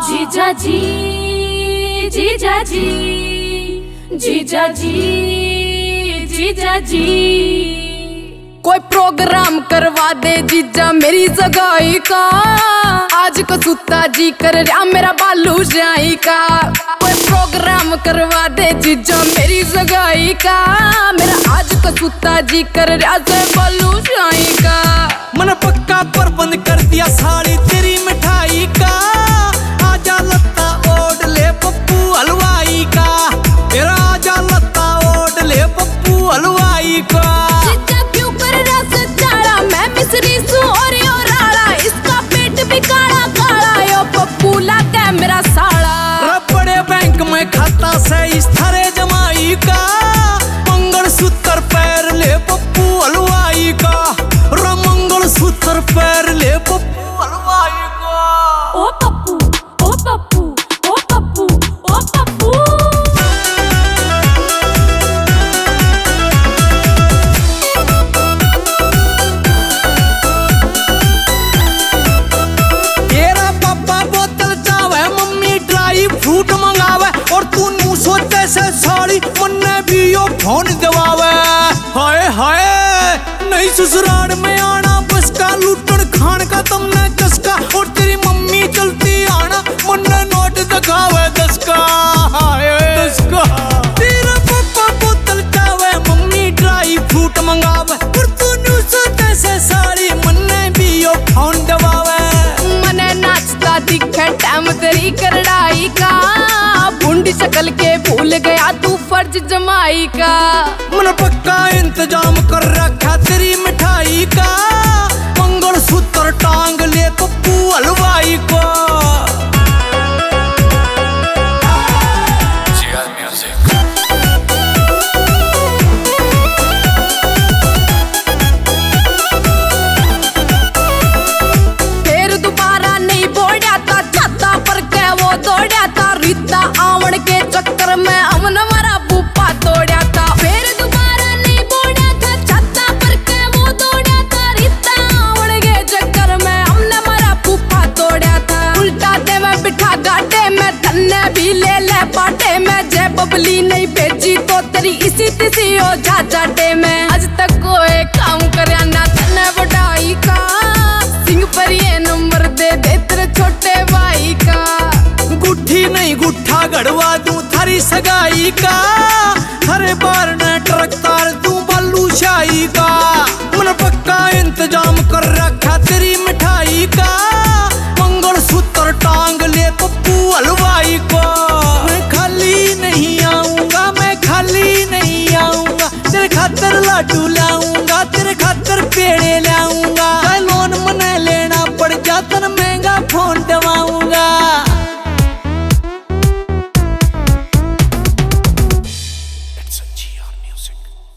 जीजाजी जीजाजी जीजाजी जीजाजी कोई प्रोग्राम करवा दे जीजा मेरी सगाई का। आज को सुता जी कर रहा मेरा बालू शाही का। कोई प्रोग्राम करवा दे जीजा मेरी सगाई का। मेरा आज को सुता जी कर रहा बालू शाही का। मन पक्का प्रबंध कर दिया साड़ी तेरी मिठाई का। आजा लत्ता ओढ़ ले पप्पू हलवाई का। तेरा आजा लत्ता ओढ़ ले पप्पू हलवाई का। जीजा क्यों कर रहा सच्चाड़ा मैं मिसरी सू और यो राड़ा। इसका पेट भी काला काला यो पप्पू लागे मेरा साड़ा। रबड़े बैंक में खाता से इस थारे जमाई का। मंगलसूत्र पैर ले पप्पू हलवाई का। मंगलसूत्र पैर ले पप्पू हलवाई का। ओ पप्पू ओ पप्पू ओ पप्पू ओ पप्पू। तेरा पापा बोतल चावे मम्मी ड्राई फ्रूट मंगावे। और तू नू सोचे से साड़ी मन्ने भी यो फोन दबावे। हाय हाय नहीं ससुराल में आना बस का लूटन खान का तुमने चस्का। और तेरी मम्मी चलती आना मन्ने नोट दिखावे 10 का। हाय 10 का। तेरा पापा बोतल चावे मम्मी ड्राई फ्रूट मंगावे। और तू नू सोचे से साड़ी मन्ने भी यो फोन दबावे। मने नाचता दिखे टाइम तेरी करड़ाई का। बुंडी शक्ल के भूल गया तू फर्ज जमाई का। मन पक्का इंतजाम कर रखा तेरी मिठाई का। मंगलसूत्र टांग ले पप्पू हलवाई को। फिर दोबारा नहीं बोड़ा था छत्ता पर के वो दौड़ा था। रीता आवड़ के चक्कर में हमन हमारा बूपा तोड़ा था। फिर दोबारा नहीं बोड़ा था छत्ता पर के वो दौड़ा था। रीता आवड़ के चक्कर में हमने हमारा बूपा तोड़ा था। उल्टा दे मैं बिठा गाटे में धन्ने भी ले ले बाटे में। जय बबली नहीं भेजी तो तेरी इसी तिसी हो जा जाटे में। आज तक कोई काम करया ना तन्ने बढ़ाई का। सिंह पर ये नंबर दे दे तेरे छोटे भाई का। गुट्ठी नहीं गुट्ठा गड़वा दूं थारी सगाई का। हरे बार ने ट्रक तार दूं बालू शाही का।